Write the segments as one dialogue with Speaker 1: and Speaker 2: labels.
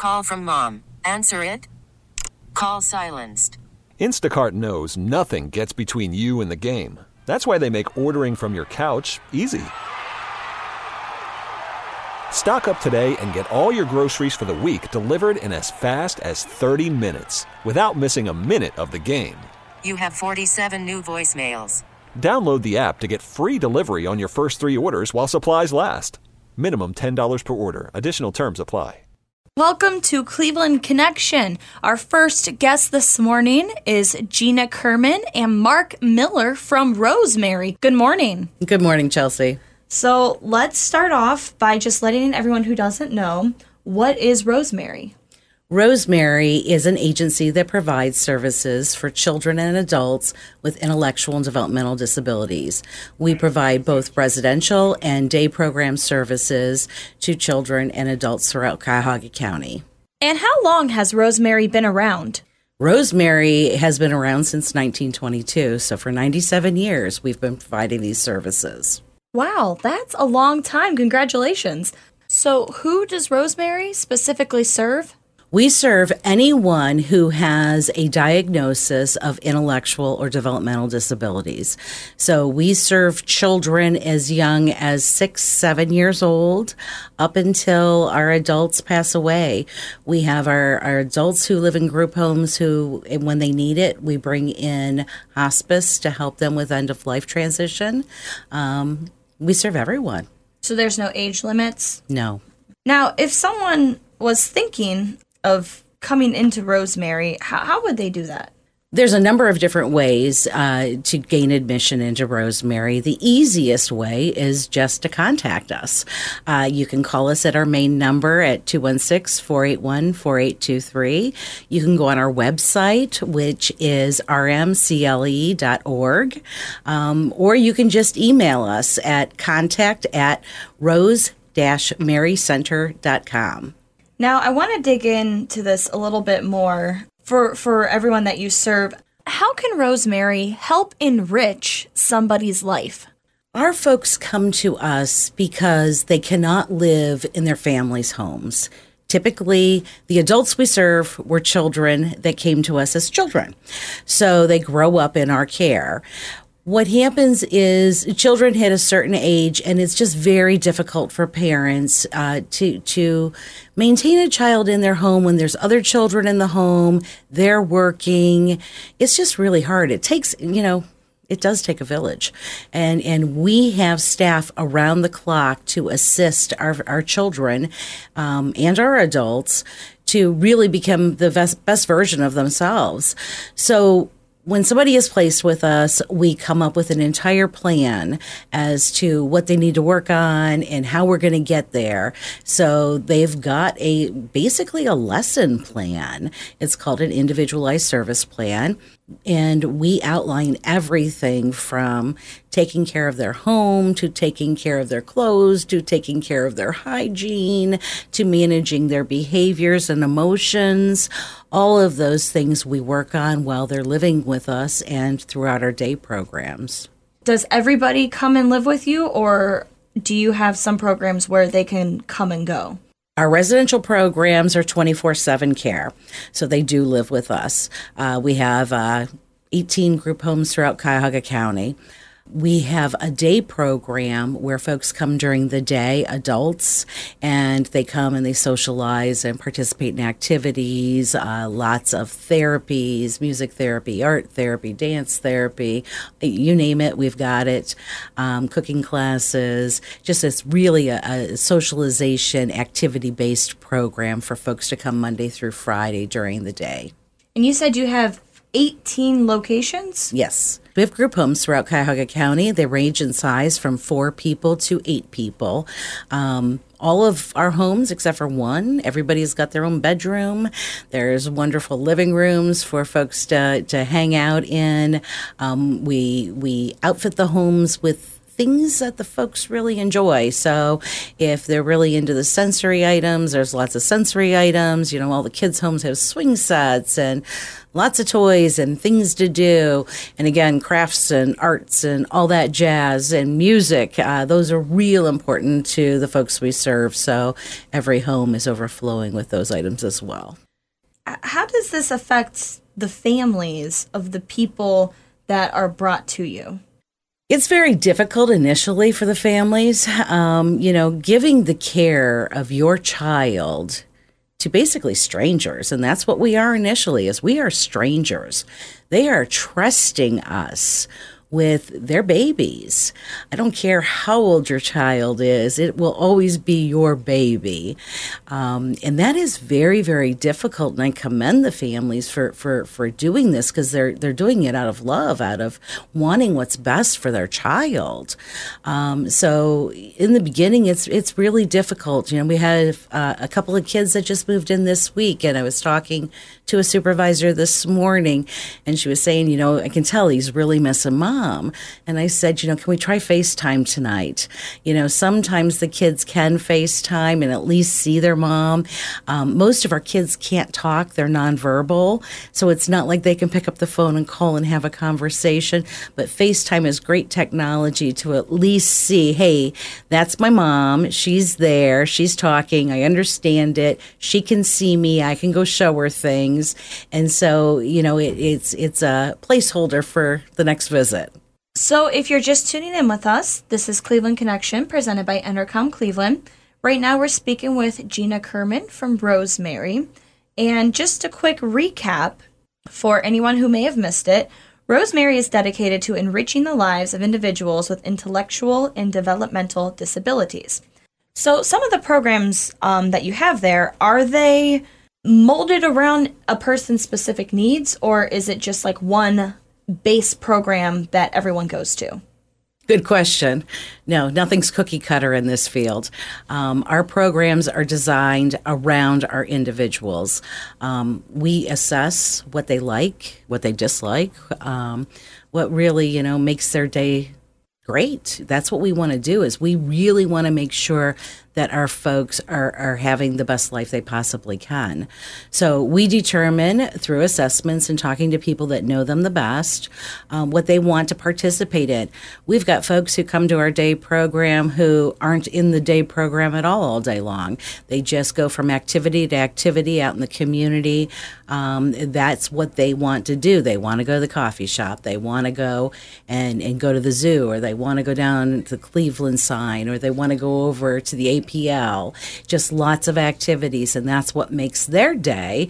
Speaker 1: call from mom. Answer it. Call silenced.
Speaker 2: Instacart knows nothing gets between you and the game. That's why they make ordering from your couch easy. Stock up today and get all your groceries for the week delivered in as fast as 30 minutes without missing a minute of the game.
Speaker 1: You have 47 new voicemails.
Speaker 2: Download the app to get free delivery on your first 3 orders while supplies last. Minimum $10 per order. Additional terms apply.
Speaker 3: Welcome to Cleveland Connection. Our first guest this morning is Gina Kerman and Mark Miller from Rosemary. Good morning.
Speaker 4: Good morning, Chelsea.
Speaker 3: So let's start off by just letting everyone who doesn't know, what is Rosemary?
Speaker 4: Rosemary is an agency that provides services for children and adults with intellectual and developmental disabilities. We provide both residential and day program services to children and adults throughout Cuyahoga County.
Speaker 3: And how long has Rosemary been around?
Speaker 4: Rosemary has been around since 1922, so for 97 years we've been providing these services.
Speaker 3: Wow, that's a long time. Congratulations. So who does Rosemary specifically serve?
Speaker 4: We serve anyone who has a diagnosis of intellectual or developmental disabilities. So we serve children as young as 6, 7 years old up until our adults pass away. We have our adults who live in group homes who, when they need it, we bring in hospice to help them with end-of-life transition. We serve everyone.
Speaker 3: So there's no age limits?
Speaker 4: No.
Speaker 3: Now, if someone was thinking of coming into Rosemary, how would they do that?
Speaker 4: There's a number of different ways to gain admission into Rosemary. The easiest way is just to contact us. You can call us at our main number at 216-481-4823. You can go on our website, which is rmcle.org, or you can just email us at contact@rose-marycenter.com.
Speaker 3: Now, I want to dig into this a little bit more for everyone that you serve. How can Rosemary help enrich somebody's life?
Speaker 4: Our folks come to us because they cannot live in their families' homes. Typically, the adults we serve were children that came to us as children. So they grow up in our care. What happens is children hit a certain age, and it's just very difficult for parents to maintain a child in their home when there's other children in the home, they're working. It's just really hard. It takes, it does take a village. And we have staff around the clock to assist our children and our adults to really become the best version of themselves. So when somebody is placed with us, we come up with an entire plan as to what they need to work on and how we're going to get there. So they've got basically a lesson plan. It's called an individualized service plan. And we outline everything from taking care of their home, to taking care of their clothes, to taking care of their hygiene, to managing their behaviors and emotions. All of those things we work on while they're living with us and throughout our day programs.
Speaker 3: Does everybody come and live with you, or do you have some programs where they can come and go?
Speaker 4: Our residential programs are 24/7 care, so they do live with us. We have 18 group homes throughout Cuyahoga County. We have a day program where folks come during the day, adults, and they come and they socialize and participate in activities, lots of therapies, music therapy, art therapy, dance therapy, you name it, we've got it, cooking classes. Just it's really a socialization, activity-based program for folks to come Monday through Friday during the day.
Speaker 3: And you said you have 18 locations?
Speaker 4: Yes. We have group homes throughout Cuyahoga County. They range in size from 4 people to 8 people. All of our homes, except for one, everybody's got their own bedroom. There's wonderful living rooms for folks to hang out in. We outfit the homes with things that the folks really enjoy. So if they're really into the sensory items, there's lots of sensory items. All the kids' homes have swing sets and lots of toys and things to do. And again, crafts and arts and all that jazz and music. Those are real important to the folks we serve. So every home is overflowing with those items as well.
Speaker 3: How does this affect the families of the people that are brought to you?
Speaker 4: It's very difficult initially for the families. Giving the care of your child to basically strangers, and that's what we are initially, is we are strangers. They are trusting us with their babies. I don't care how old your child is, it will always be your baby. And that is very, very difficult. And I commend the families for doing this, because they're doing it out of love, out of wanting what's best for their child. So in the beginning, it's really difficult. We had a couple of kids that just moved in this week, and I was talking to a supervisor this morning, and she was saying, I can tell he's really missing mom. And I said, can we try FaceTime tonight? Sometimes the kids can FaceTime and at least see their mom. Most of our kids can't talk. They're nonverbal. So it's not like they can pick up the phone and call and have a conversation. But FaceTime is great technology to at least see, hey, that's my mom. She's there. She's talking. I understand it. She can see me. I can go show her things. And so, it's a placeholder for the next visit.
Speaker 3: So if you're just tuning in with us, this is Cleveland Connection presented by Entercom Cleveland. Right now we're speaking with Gina Kerman from Rosemary. And just a quick recap for anyone who may have missed it, Rosemary is dedicated to enriching the lives of individuals with intellectual and developmental disabilities. So some of the programs that you have there, are they molded around a person's specific needs, or is it just like one base program that everyone goes to?
Speaker 4: Good question. No, nothing's cookie cutter in this field. Our programs are designed around our individuals. We assess what they like, what they dislike, what really, makes their day great. That's what we want to do, is we really want to make sure that our folks are having the best life they possibly can. So we determine through assessments and talking to people that know them the best what they want to participate in. We've got folks who come to our day program who aren't in the day program at all day long. They just go from activity to activity out in the community. That's what they want to do. They want to go to the coffee shop. They want to go and go to the zoo, or they want to go down to the Cleveland sign, or they want to go over to the APL, just lots of activities, and that's what makes their day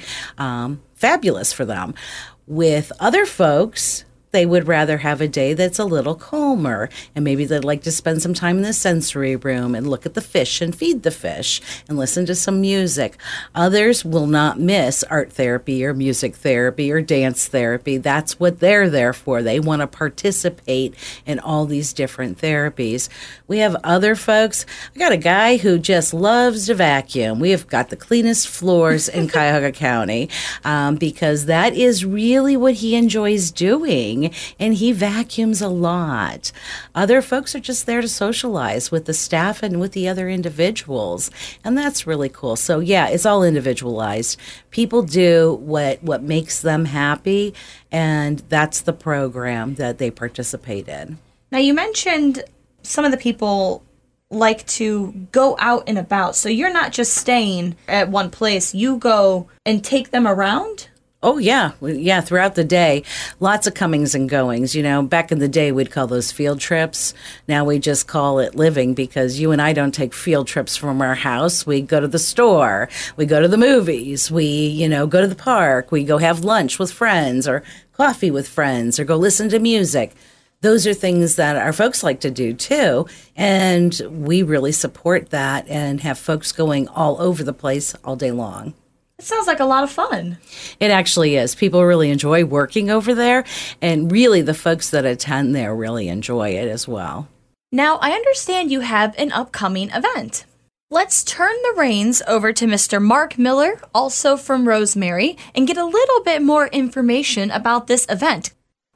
Speaker 4: fabulous for them. With other folks, they would rather have a day that's a little calmer, and maybe they'd like to spend some time in the sensory room and look at the fish and feed the fish and listen to some music. Others will not miss art therapy or music therapy or dance therapy. That's what they're there for. They want to participate in all these different therapies. We have other folks. I got a guy who just loves to vacuum. We have got the cleanest floors in Cuyahoga County because that is really what he enjoys doing. And he vacuums a lot. Other folks are just there to socialize with the staff and with the other individuals. And that's really cool. So yeah, it's all individualized. People do what makes them happy, and that's the program that they participate in.
Speaker 3: Now, you mentioned some of the people like to go out and about. So you're not just staying at one place. You go and take them around?
Speaker 4: Oh, yeah. Yeah, throughout the day. Lots of comings and goings. Back in the day, we'd call those field trips. Now we just call it living, because you and I don't take field trips from our house. We go to the store. We go to the movies. We, go to the park. We go have lunch with friends, or coffee with friends, or go listen to music. Those are things that our folks like to do, too. And we really support that and have folks going all over the place all day long.
Speaker 3: It sounds like a lot of fun.
Speaker 4: It actually is. People really enjoy working over there, and really the folks that attend there really enjoy it as well.
Speaker 3: Now, I understand you have an upcoming event. Let's turn the reins over to Mr. Mark Miller, also from Rosemary, and get a little bit more information about this event.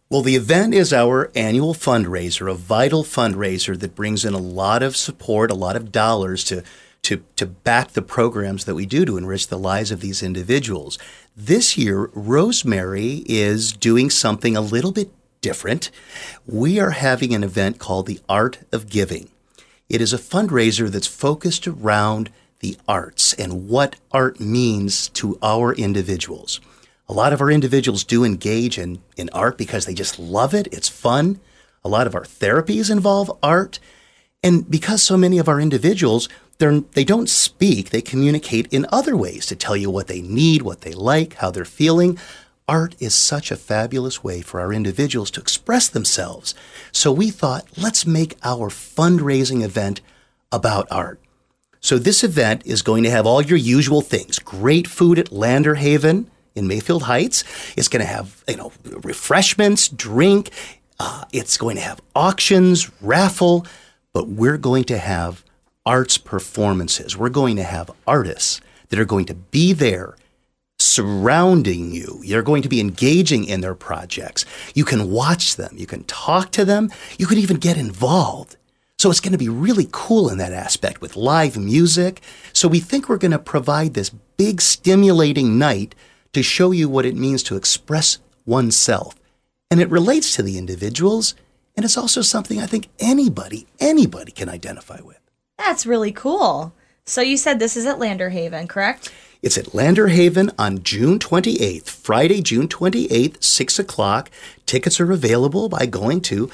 Speaker 5: Well, the event is our annual fundraiser, a vital fundraiser that brings in a lot of support, a lot of dollars to back the programs that we do to enrich the lives of these individuals. This year, Rosemary is doing something a little bit different. We are having an event called the Art of Giving. It is a fundraiser that's focused around the arts and what art means to our individuals. A lot of our individuals do engage in art because they just love it. It's fun. A lot of our therapies involve art. And because so many of our individuals, they don't speak, they communicate in other ways to tell you what they need, what they like, how they're feeling. Art is such a fabulous way for our individuals to express themselves. So we thought, let's make our fundraising event about art. So this event is going to have all your usual things. Great food at Lander Haven in Mayfield Heights. It's going to have, refreshments, drink. It's going to have auctions, raffle, but we're going to have arts performances. We're going to have artists that are going to be there surrounding you. You're going to be engaging in their projects. You can watch them. You can talk to them. You can even get involved. So it's going to be really cool in that aspect with live music. So we think we're going to provide this big stimulating night to show you what it means to express oneself. And it relates to the individuals, and it's also something I think anybody can identify with.
Speaker 3: That's really cool. So you said this is at Lander Haven, correct?
Speaker 5: It's at Lander Haven on June 28th, Friday, June 28th, 6 o'clock. Tickets are available by going to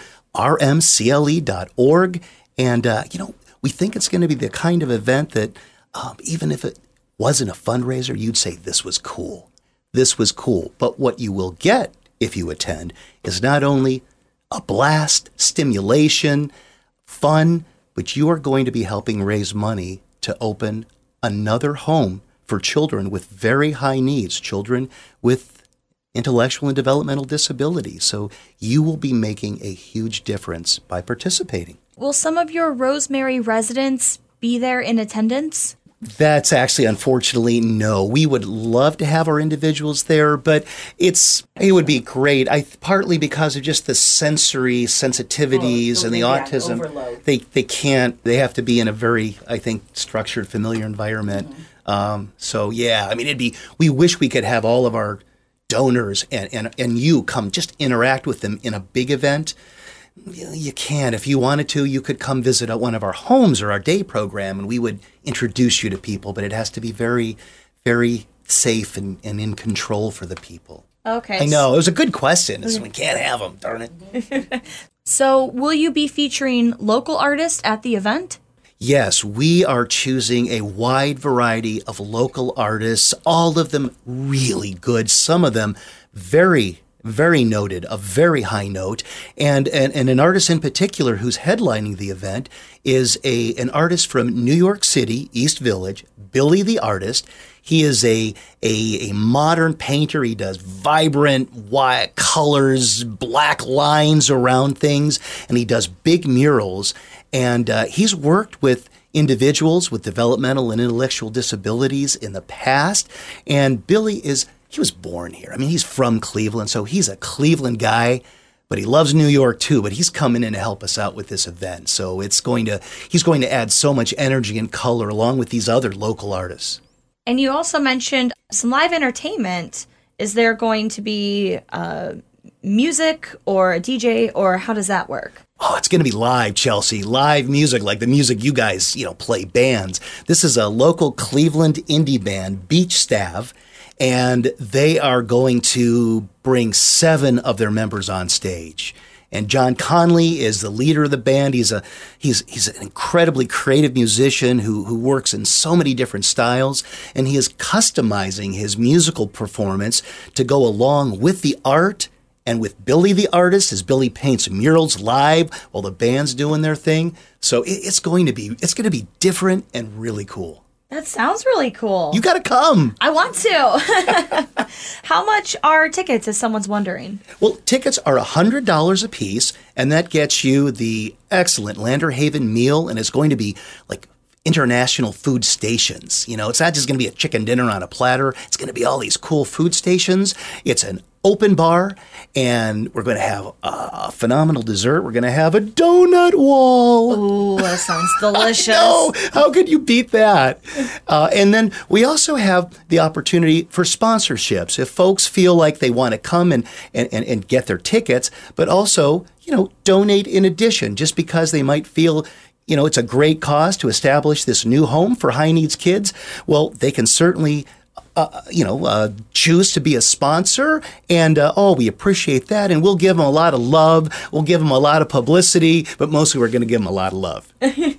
Speaker 5: rmcle.org. And, we think it's going to be the kind of event that even if it wasn't a fundraiser, you'd say this was cool. This was cool. But what you will get if you attend is not only a blast, stimulation, fun, but you are going to be helping raise money to open another home for children with very high needs, children with intellectual and developmental disabilities. So you will be making a huge difference by participating.
Speaker 3: Will some of your Rosemary residents be there in attendance?
Speaker 5: That's actually, unfortunately, no. We would love to have our individuals there, but it would be great. Partly because of just the sensory sensitivities and the autism. Overload. They can't. They have to be in a very, I think, structured, familiar environment. Mm-hmm. We wish we could have all of our donors and you come just interact with them in a big event. You can. If you wanted to, you could come visit one of our homes or our day program, and we would introduce you to people, but it has to be very, very safe and in control for the people.
Speaker 3: Okay.
Speaker 5: I know. It was a good question. We can't have them, darn it.
Speaker 3: So will you be featuring local artists at the event?
Speaker 5: Yes, we are choosing a wide variety of local artists, all of them really good, some of them very noted, a very high note. And an artist in particular who's headlining the event is an artist from New York City, East Village, Billy the Artist. He is a modern painter. He does vibrant white colors, black lines around things, and he does big murals. And he's worked with individuals with developmental and intellectual disabilities in the past. And Billy he was born here. I mean, he's from Cleveland, so he's a Cleveland guy, but he loves New York too. But he's coming in to help us out with this event. So he's going to add so much energy and color along with these other local artists.
Speaker 3: And you also mentioned some live entertainment. Is there going to be music or a DJ, or how does that work?
Speaker 5: Oh, it's going to be live, Chelsea. Live music, like the music you guys, play bands. This is a local Cleveland indie band, Beach Stav, and they are going to bring 7 of their members on stage. And John Conley is the leader of the band. He's an incredibly creative musician who works in so many different styles, and he is customizing his musical performance to go along with the art and with Billy the Artist, as Billy paints murals live while the band's doing their thing. So it's going to be different and really cool.
Speaker 3: That sounds really cool.
Speaker 5: You got to come.
Speaker 3: I want to. How much are tickets, if someone's wondering? Well,
Speaker 5: tickets are $100 a piece, and that gets you the excellent Lander Haven meal, and it's going to be like international food stations. It's not just going to be a chicken dinner on a platter. It's going to be all these cool food stations. It's an open bar, and we're going to have a phenomenal dessert. We're going to have a donut wall.
Speaker 3: Ooh, that sounds delicious.
Speaker 5: No, how could you beat that? And then we also have the opportunity for sponsorships. If folks feel like they want to come and get their tickets, but also, donate in addition, just because they might feel it's a great cause to establish this new home for high needs kids. Well, they can certainly choose to be a sponsor, and we appreciate that, and we'll give them a lot of love, we'll give them a lot of publicity, but mostly we're going to give them a lot of love.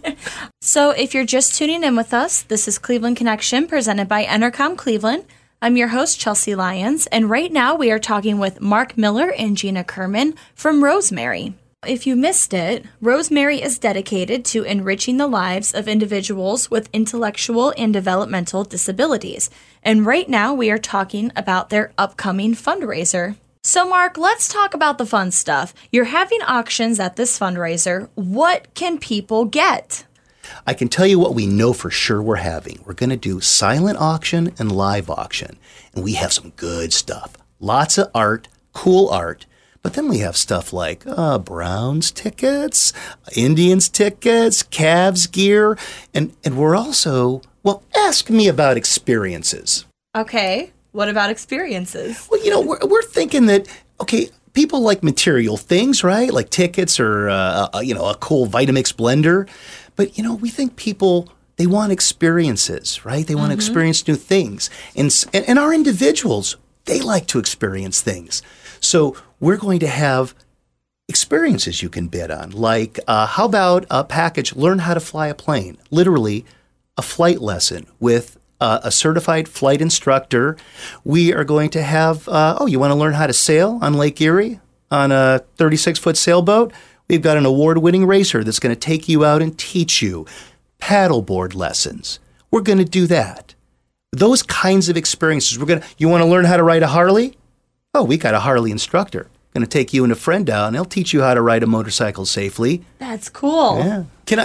Speaker 3: So if you're just tuning in with us, this is Cleveland Connection presented by Entercom Cleveland. I'm your host, Chelsea Lyons, and right now we are talking with Mark Miller and Gina Kerman from Rosemary. If you missed it, Rosemary is dedicated to enriching the lives of individuals with intellectual and developmental disabilities. And right now we are talking about their upcoming fundraiser. So Mark, let's talk about the fun stuff. You're having auctions at this fundraiser. What can people get?
Speaker 5: I can tell you what we know for sure we're having. We're going to do silent auction and live auction. And we have some good stuff. Lots of art, cool art. But then we have stuff like Browns tickets, Indians tickets, Cavs gear, and we're also, ask me about experiences.
Speaker 3: Okay, what about experiences?
Speaker 5: Well, we're thinking that, people like material things, right? Like tickets or, a cool Vitamix blender. But, we think people, they want experiences, right? They want to experience new things. And our individuals, they like to experience things. So we're going to have experiences you can bid on, like how about a package, learn how to fly a plane, literally a flight lesson with a certified flight instructor. We are going to have, you want to learn how to sail on Lake Erie on a 36-foot sailboat? We've got an award-winning racer that's going to take you out and teach you paddleboard lessons. We're going to do that. Those kinds of experiences. You want to learn how to ride a Harley? Oh, we got a Harley instructor. Going to take you and a friend out, and they'll teach you how to ride a motorcycle safely.
Speaker 3: That's cool.
Speaker 5: Yeah. Can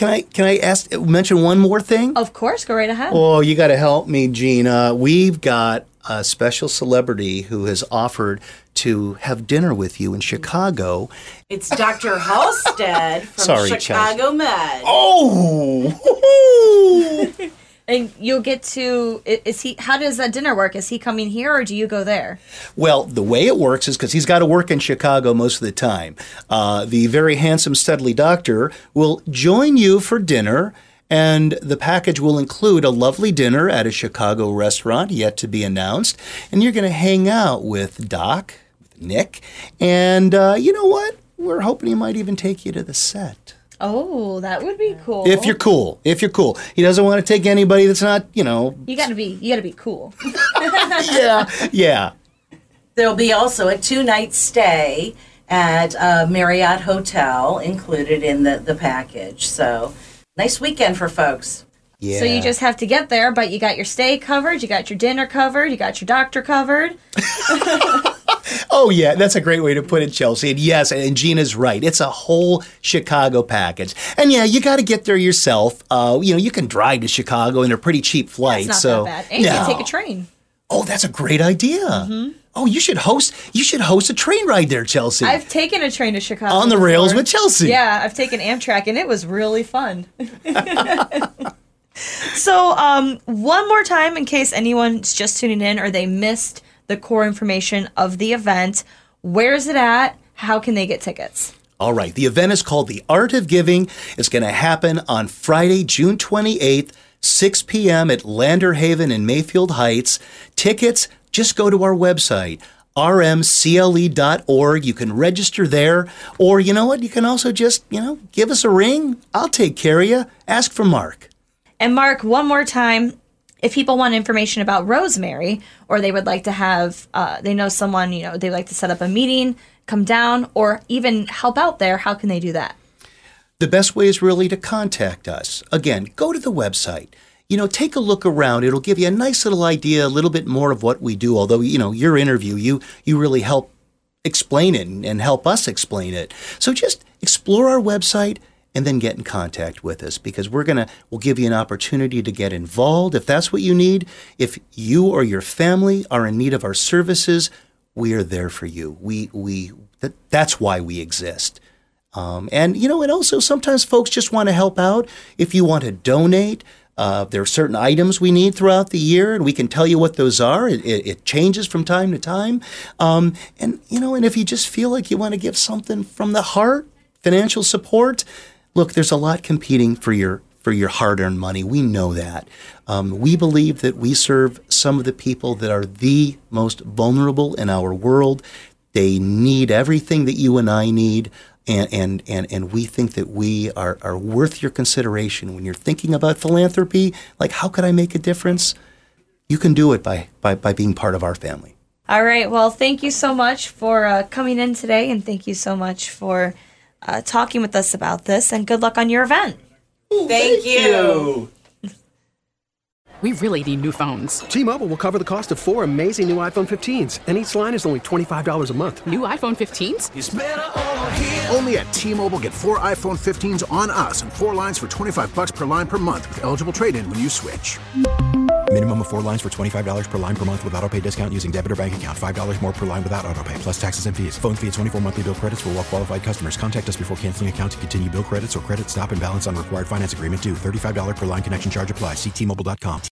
Speaker 5: I mention one more thing?
Speaker 3: Of course, go right ahead.
Speaker 5: Oh, you got to help me, Gina. We've got a special celebrity who has offered to have dinner with you in Chicago.
Speaker 4: It's Dr. Halstead from Chicago Med.
Speaker 5: Oh!
Speaker 3: And you'll get to, how does that dinner work? Is he coming here or do you go there?
Speaker 5: Well, the way it works is because he's got to work in Chicago most of the time. The very handsome Studley doctor will join you for dinner, and the package will include a lovely dinner at a Chicago restaurant yet to be announced. And you're going to hang out with Doc, with Nick, and you know what? We're hoping he might even take you to the set.
Speaker 3: Oh, that would be cool.
Speaker 5: If you're cool. He doesn't want to take anybody that's not,
Speaker 3: You gotta be cool.
Speaker 5: Yeah.
Speaker 4: There'll be also a 2-night stay at a Marriott Hotel included in the package. So, nice weekend for folks.
Speaker 5: Yeah.
Speaker 3: So you just have to get there, but you got your stay covered, you got your dinner covered, you got your doctor covered.
Speaker 5: Oh, yeah, that's a great way to put it, Chelsea. And yes, and Gina's right. It's a whole Chicago package. And yeah, you got to get there yourself. You can drive to Chicago and they're pretty cheap flights.
Speaker 3: That's not that bad. And you can take a train.
Speaker 5: Oh, that's a great idea. Mm-hmm. Oh, you should host a train ride there, Chelsea.
Speaker 3: I've taken a train to Chicago
Speaker 5: on the
Speaker 3: before.
Speaker 5: rails with Chelsea.
Speaker 3: Yeah, I've taken Amtrak and it was really fun. So, one more time in case anyone's just tuning in or they missed the core information of the event. Where is it at? How can they get tickets?
Speaker 5: All right. The event is called The Art of Giving. It's going to happen on Friday, June 28th, 6 p.m. at Lander Haven in Mayfield Heights. Tickets, just go to our website, rmcle.org. You can register there. Or you know what? You can also just, give us a ring. I'll take care of you. Ask for Mark.
Speaker 3: And Mark, one more time. If people want information about Rosemary, or they would like to have, they know someone, they like to set up a meeting, come down, or even help out there, how can they do that?
Speaker 5: The best way is really to contact us. Again, go to the website. Take a look around. It'll give you a nice little idea, a little bit more of what we do. Although, your interview, you really help explain it and help us explain it. So just explore our website and then get in contact with us, because we'll give you an opportunity to get involved if that's what you need. If you or your family are in need of our services, we are there for you. That's why we exist. And also sometimes folks just want to help out. If you want to donate, there are certain items we need throughout the year, and we can tell you what those are. It changes from time to time. And if you just feel like you want to give something from the heart, financial support, look, there's a lot competing for your hard-earned money. We know that. We believe that we serve some of the people that are the most vulnerable in our world. They need everything that you and I need. And we think that we are worth your consideration when you're thinking about philanthropy. Like, how could I make a difference? You can do it by being part of our family.
Speaker 3: All right. Well, thank you so much for coming in today, and thank you so much for talking with us about this, and good luck on your event.
Speaker 4: Thank you.
Speaker 6: We really need new phones.
Speaker 7: T-Mobile will cover the cost of 4 amazing new iPhone 15s, and each line is only $25 a month.
Speaker 6: New iPhone 15s?
Speaker 8: It's better over here. Only at T-Mobile, get 4 iPhone 15s on us and 4 lines for $25 per line per month with eligible trade-in when you switch.
Speaker 9: Minimum of 4 lines for $25 per line per month with autopay discount using debit or bank account. $5 more per line without autopay, plus taxes and fees. Phone fee at 24 monthly bill credits for well-qualified customers. Contact us before canceling account to continue bill credits or credit stop and balance on required finance agreement due. $35 per line connection charge applies. See T-Mobile.com.